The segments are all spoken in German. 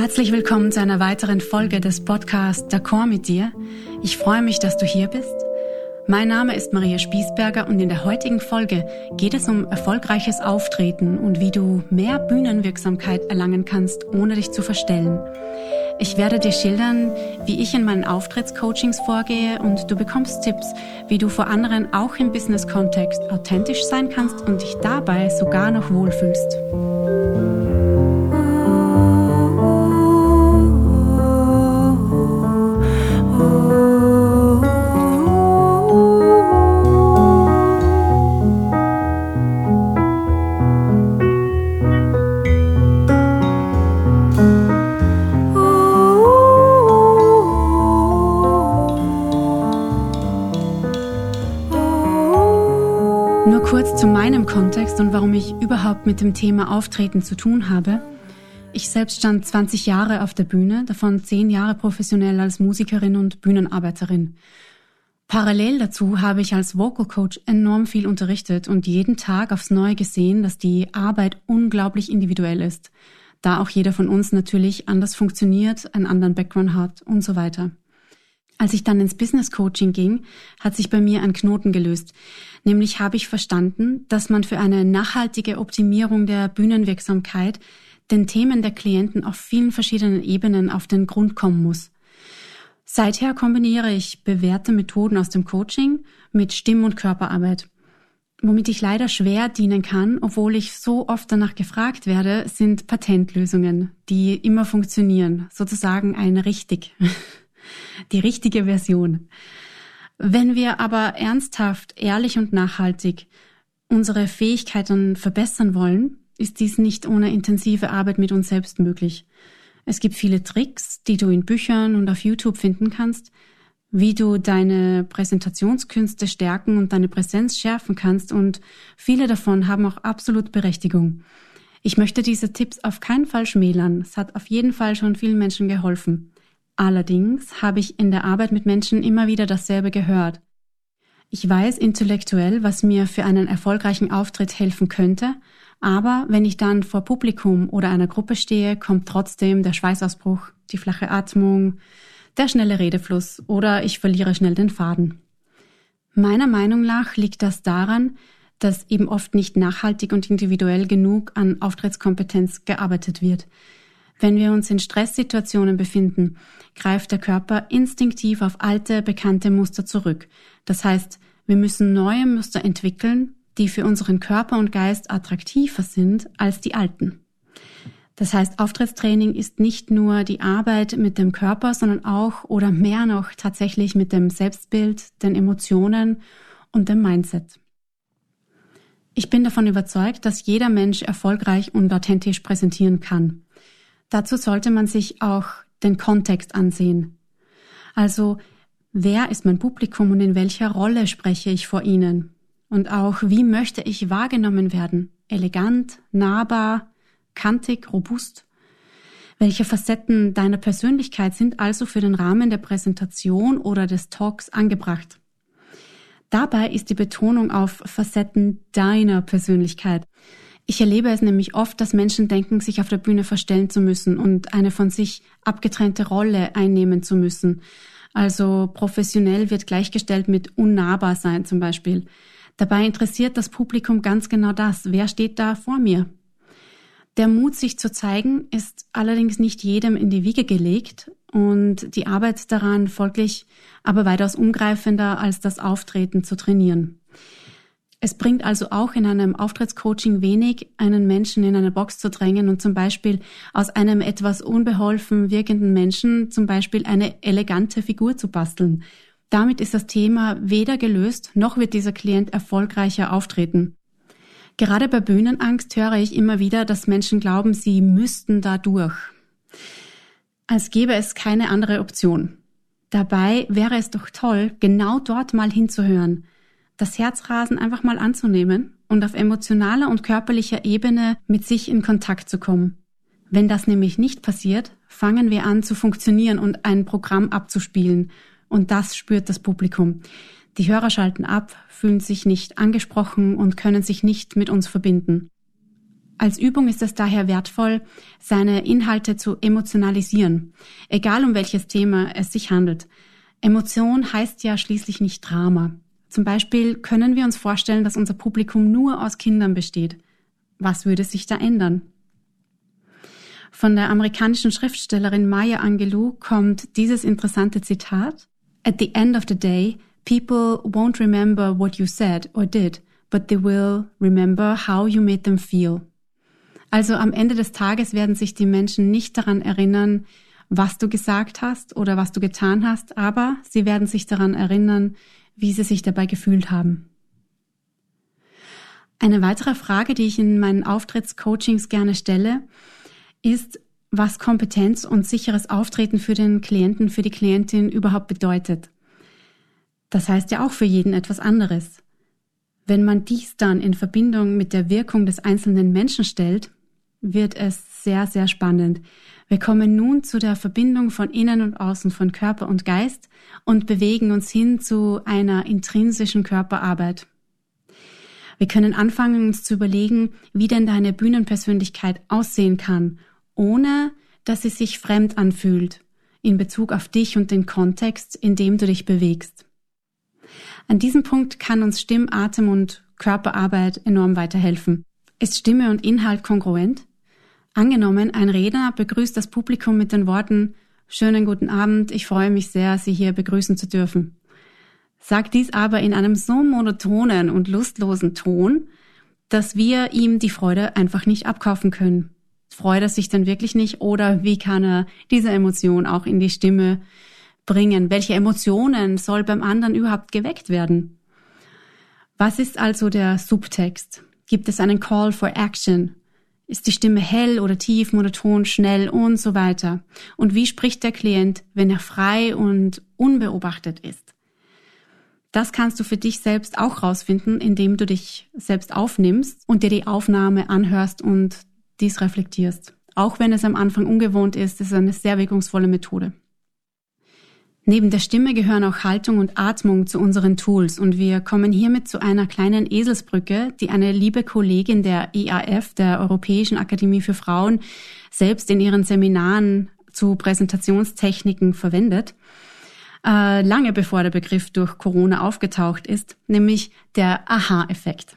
Herzlich willkommen zu einer weiteren Folge des Podcasts D'accord mit dir. Ich freue mich, dass du hier bist. Mein Name ist Maria Spiesberger und in der heutigen Folge geht es um erfolgreiches Auftreten und wie du mehr Bühnenwirksamkeit erlangen kannst, ohne dich zu verstellen. Ich werde dir schildern, wie ich in meinen Auftrittscoachings vorgehe und du bekommst Tipps, wie du vor anderen auch im Business-Kontext authentisch sein kannst und dich dabei sogar noch wohlfühlst. Nur kurz zu meinem Kontext und warum ich überhaupt mit dem Thema Auftreten zu tun habe. Ich selbst stand 20 Jahre auf der Bühne, davon 10 Jahre professionell als Musikerin und Bühnenarbeiterin. Parallel dazu habe ich als Vocal Coach enorm viel unterrichtet und jeden Tag aufs Neue gesehen, dass die Arbeit unglaublich individuell ist, da auch jeder von uns natürlich anders funktioniert, einen anderen Background hat und so weiter. Als ich dann ins Business Coaching ging, hat sich bei mir ein Knoten gelöst. Nämlich habe ich verstanden, dass man für eine nachhaltige Optimierung der Bühnenwirksamkeit den Themen der Klienten auf vielen verschiedenen Ebenen auf den Grund kommen muss. Seither kombiniere ich bewährte Methoden aus dem Coaching mit Stimm- und Körperarbeit. Womit ich leider schwer dienen kann, obwohl ich so oft danach gefragt werde, sind Patentlösungen, die immer funktionieren, sozusagen die richtige Version. Wenn wir aber ernsthaft, ehrlich und nachhaltig unsere Fähigkeiten verbessern wollen, ist dies nicht ohne intensive Arbeit mit uns selbst möglich. Es gibt viele Tricks, die du in Büchern und auf YouTube finden kannst, wie du deine Präsentationskünste stärken und deine Präsenz schärfen kannst, und viele davon haben auch absolut Berechtigung. Ich möchte diese Tipps auf keinen Fall schmälern. Es hat auf jeden Fall schon vielen Menschen geholfen. Allerdings habe ich in der Arbeit mit Menschen immer wieder dasselbe gehört. Ich weiß intellektuell, was mir für einen erfolgreichen Auftritt helfen könnte, aber wenn ich dann vor Publikum oder einer Gruppe stehe, kommt trotzdem der Schweißausbruch, die flache Atmung, der schnelle Redefluss oder ich verliere schnell den Faden. Meiner Meinung nach liegt das daran, dass eben oft nicht nachhaltig und individuell genug an Auftrittskompetenz gearbeitet wird. Wenn wir uns in Stresssituationen befinden, greift der Körper instinktiv auf alte, bekannte Muster zurück. Das heißt, wir müssen neue Muster entwickeln, die für unseren Körper und Geist attraktiver sind als die alten. Das heißt, Auftrittstraining ist nicht nur die Arbeit mit dem Körper, sondern auch oder mehr noch tatsächlich mit dem Selbstbild, den Emotionen und dem Mindset. Ich bin davon überzeugt, dass jeder Mensch erfolgreich und authentisch präsentieren kann. Dazu sollte man sich auch den Kontext ansehen. Also, wer ist mein Publikum und in welcher Rolle spreche ich vor ihnen? Und auch, wie möchte ich wahrgenommen werden? Elegant, nahbar, kantig, robust? Welche Facetten deiner Persönlichkeit sind also für den Rahmen der Präsentation oder des Talks angebracht? Dabei ist die Betonung auf Facetten deiner Persönlichkeit. Ich erlebe es nämlich oft, dass Menschen denken, sich auf der Bühne verstellen zu müssen und eine von sich abgetrennte Rolle einnehmen zu müssen. Also professionell wird gleichgestellt mit unnahbar sein zum Beispiel. Dabei interessiert das Publikum ganz genau das. Wer steht da vor mir? Der Mut, sich zu zeigen, ist allerdings nicht jedem in die Wiege gelegt und die Arbeit daran folglich aber weitaus umgreifender als das Auftreten zu trainieren. Es bringt also auch in einem Auftrittscoaching wenig, einen Menschen in eine Box zu drängen und zum Beispiel aus einem etwas unbeholfen wirkenden Menschen zum Beispiel eine elegante Figur zu basteln. Damit ist das Thema weder gelöst, noch wird dieser Klient erfolgreicher auftreten. Gerade bei Bühnenangst höre ich immer wieder, dass Menschen glauben, sie müssten da durch. Als gäbe es keine andere Option. Dabei wäre es doch toll, genau dort mal hinzuhören, das Herzrasen einfach mal anzunehmen und auf emotionaler und körperlicher Ebene mit sich in Kontakt zu kommen. Wenn das nämlich nicht passiert, fangen wir an zu funktionieren und ein Programm abzuspielen. Und das spürt das Publikum. Die Hörer schalten ab, fühlen sich nicht angesprochen und können sich nicht mit uns verbinden. Als Übung ist es daher wertvoll, seine Inhalte zu emotionalisieren, egal um welches Thema es sich handelt. Emotion heißt ja schließlich nicht Drama. Zum Beispiel können wir uns vorstellen, dass unser Publikum nur aus Kindern besteht. Was würde sich da ändern? Von der amerikanischen Schriftstellerin Maya Angelou kommt dieses interessante Zitat: At the end of the day, people won't remember what you said or did, but they will remember how you made them feel. Also am Ende des Tages werden sich die Menschen nicht daran erinnern, was du gesagt hast oder was du getan hast, aber sie werden sich daran erinnern, wie sie sich dabei gefühlt haben. Eine weitere Frage, die ich in meinen Auftrittscoachings gerne stelle, ist, was Kompetenz und sicheres Auftreten für den Klienten, für die Klientin überhaupt bedeutet. Das heißt ja auch für jeden etwas anderes. Wenn man dies dann in Verbindung mit der Wirkung des einzelnen Menschen stellt, wird es sehr, sehr spannend. Wir kommen nun zu der Verbindung von Innen und Außen, von Körper und Geist und bewegen uns hin zu einer intrinsischen Körperarbeit. Wir können anfangen, uns zu überlegen, wie denn deine Bühnenpersönlichkeit aussehen kann, ohne dass sie sich fremd anfühlt, in Bezug auf dich und den Kontext, in dem du dich bewegst. An diesem Punkt kann uns Stimm-, Atem- und Körperarbeit enorm weiterhelfen. Ist Stimme und Inhalt kongruent? Angenommen, ein Redner begrüßt das Publikum mit den Worten: Schönen guten Abend, ich freue mich sehr, Sie hier begrüßen zu dürfen. Sagt dies aber in einem so monotonen und lustlosen Ton, dass wir ihm die Freude einfach nicht abkaufen können. Freut er sich dann wirklich nicht, oder wie kann er diese Emotion auch in die Stimme bringen? Welche Emotionen soll beim anderen überhaupt geweckt werden? Was ist also der Subtext? Gibt es einen Call for Action? Ist die Stimme hell oder tief, monoton, schnell und so weiter? Und wie spricht der Klient, wenn er frei und unbeobachtet ist? Das kannst du für dich selbst auch rausfinden, indem du dich selbst aufnimmst und dir die Aufnahme anhörst und dies reflektierst. Auch wenn es am Anfang ungewohnt ist, ist es eine sehr wirkungsvolle Methode. Neben der Stimme gehören auch Haltung und Atmung zu unseren Tools, und wir kommen hiermit zu einer kleinen Eselsbrücke, die eine liebe Kollegin der EAF, der Europäischen Akademie für Frauen, selbst in ihren Seminaren zu Präsentationstechniken verwendet, lange bevor der Begriff durch Corona aufgetaucht ist, nämlich der Aha-Effekt.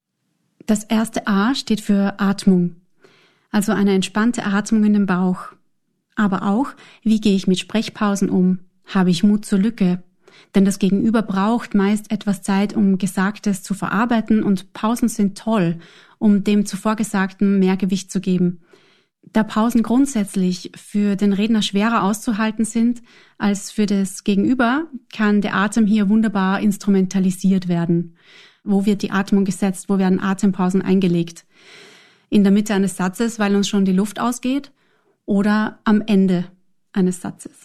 Das erste A steht für Atmung, also eine entspannte Atmung in den Bauch. Aber auch, wie gehe ich mit Sprechpausen um? Habe ich Mut zur Lücke? Denn das Gegenüber braucht meist etwas Zeit, um Gesagtes zu verarbeiten, und Pausen sind toll, um dem zuvor Gesagten mehr Gewicht zu geben. Da Pausen grundsätzlich für den Redner schwerer auszuhalten sind als für das Gegenüber, kann der Atem hier wunderbar instrumentalisiert werden. Wo wird die Atmung gesetzt? Wo werden Atempausen eingelegt? In der Mitte eines Satzes, weil uns schon die Luft ausgeht, oder am Ende eines Satzes?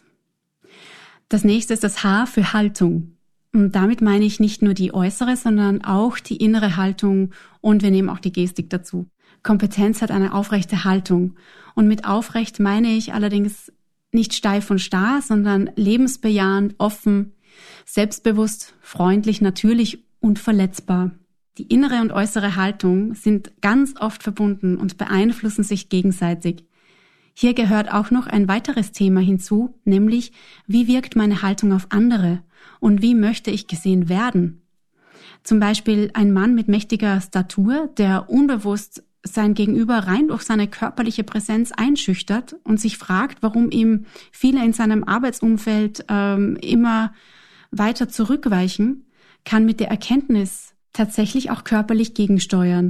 Das nächste ist das H für Haltung. Und damit meine ich nicht nur die äußere, sondern auch die innere Haltung, und wir nehmen auch die Gestik dazu. Kompetenz hat eine aufrechte Haltung. Und mit aufrecht meine ich allerdings nicht steif und starr, sondern lebensbejahend, offen, selbstbewusst, freundlich, natürlich und verletzbar. Die innere und äußere Haltung sind ganz oft verbunden und beeinflussen sich gegenseitig. Hier gehört auch noch ein weiteres Thema hinzu, nämlich: Wie wirkt meine Haltung auf andere und wie möchte ich gesehen werden? Zum Beispiel ein Mann mit mächtiger Statur, der unbewusst sein Gegenüber rein durch seine körperliche Präsenz einschüchtert und sich fragt, warum ihm viele in seinem Arbeitsumfeld immer weiter zurückweichen, kann mit der Erkenntnis tatsächlich auch körperlich gegensteuern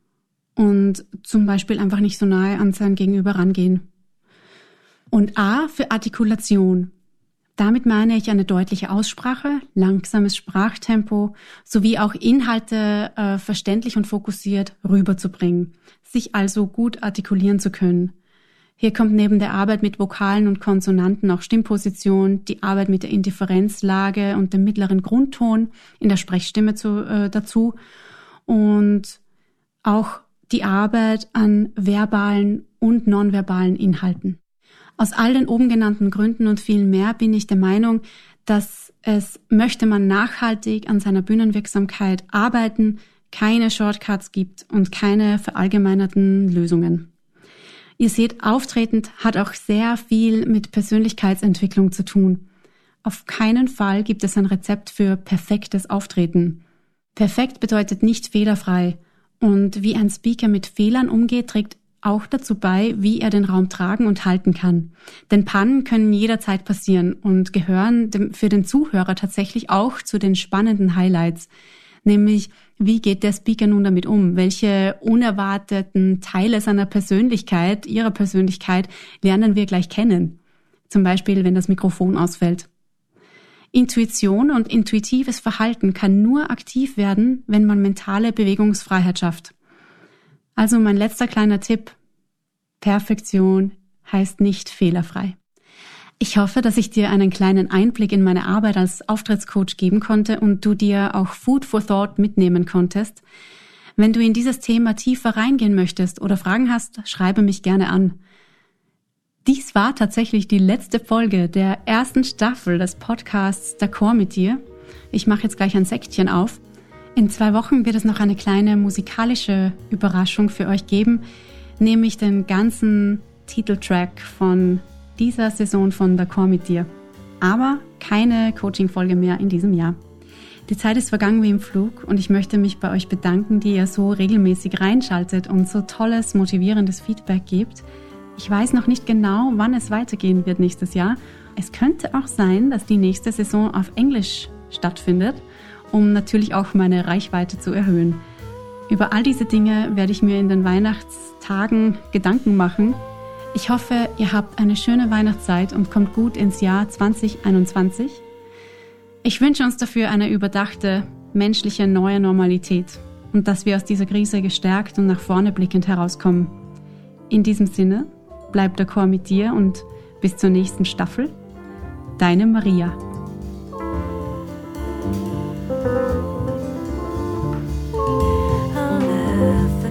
und zum Beispiel einfach nicht so nahe an sein Gegenüber rangehen. Und A für Artikulation. Damit meine ich eine deutliche Aussprache, langsames Sprachtempo sowie auch Inhalte verständlich und fokussiert rüberzubringen, sich also gut artikulieren zu können. Hier kommt neben der Arbeit mit Vokalen und Konsonanten auch Stimmposition, die Arbeit mit der Indifferenzlage und dem mittleren Grundton in der Sprechstimme dazu und auch die Arbeit an verbalen und nonverbalen Inhalten. Aus all den oben genannten Gründen und viel mehr bin ich der Meinung, dass möchte man nachhaltig an seiner Bühnenwirksamkeit arbeiten, keine Shortcuts gibt und keine verallgemeinerten Lösungen. Ihr seht, Auftreten hat auch sehr viel mit Persönlichkeitsentwicklung zu tun. Auf keinen Fall gibt es ein Rezept für perfektes Auftreten. Perfekt bedeutet nicht fehlerfrei. Und wie ein Speaker mit Fehlern umgeht, trägt auch dazu bei, wie er den Raum tragen und halten kann. Denn Pannen können jederzeit passieren und gehören für den Zuhörer tatsächlich auch zu den spannenden Highlights. Nämlich, wie geht der Speaker nun damit um? Welche unerwarteten Teile seiner Persönlichkeit, ihrer Persönlichkeit, lernen wir gleich kennen? Zum Beispiel, wenn das Mikrofon ausfällt. Intuition und intuitives Verhalten kann nur aktiv werden, wenn man mentale Bewegungsfreiheit schafft. Also mein letzter kleiner Tipp: Perfektion heißt nicht fehlerfrei. Ich hoffe, dass ich dir einen kleinen Einblick in meine Arbeit als Auftrittscoach geben konnte und du dir auch Food for Thought mitnehmen konntest. Wenn du in dieses Thema tiefer reingehen möchtest oder Fragen hast, schreibe mich gerne an. Dies war tatsächlich die letzte Folge der ersten Staffel des Podcasts D'accord mit dir. Ich mache jetzt gleich ein Säckchen auf. In 2 Wochen wird es noch eine kleine musikalische Überraschung für euch geben, nämlich den ganzen Titeltrack von dieser Saison von D'accord mit dir. Aber keine Coaching-Folge mehr in diesem Jahr. Die Zeit ist vergangen wie im Flug und ich möchte mich bei euch bedanken, die ihr so regelmäßig reinschaltet und so tolles, motivierendes Feedback gebt. Ich weiß noch nicht genau, wann es weitergehen wird nächstes Jahr. Es könnte auch sein, dass die nächste Saison auf Englisch stattfindet, um natürlich auch meine Reichweite zu erhöhen. Über all diese Dinge werde ich mir in den Weihnachtstagen Gedanken machen. Ich hoffe, ihr habt eine schöne Weihnachtszeit und kommt gut ins Jahr 2021. Ich wünsche uns dafür eine überdachte, menschliche neue Normalität und dass wir aus dieser Krise gestärkt und nach vorne blickend herauskommen. In diesem Sinne, bleib d'accord mit dir und bis zur nächsten Staffel. Deine Maria. I'll laugh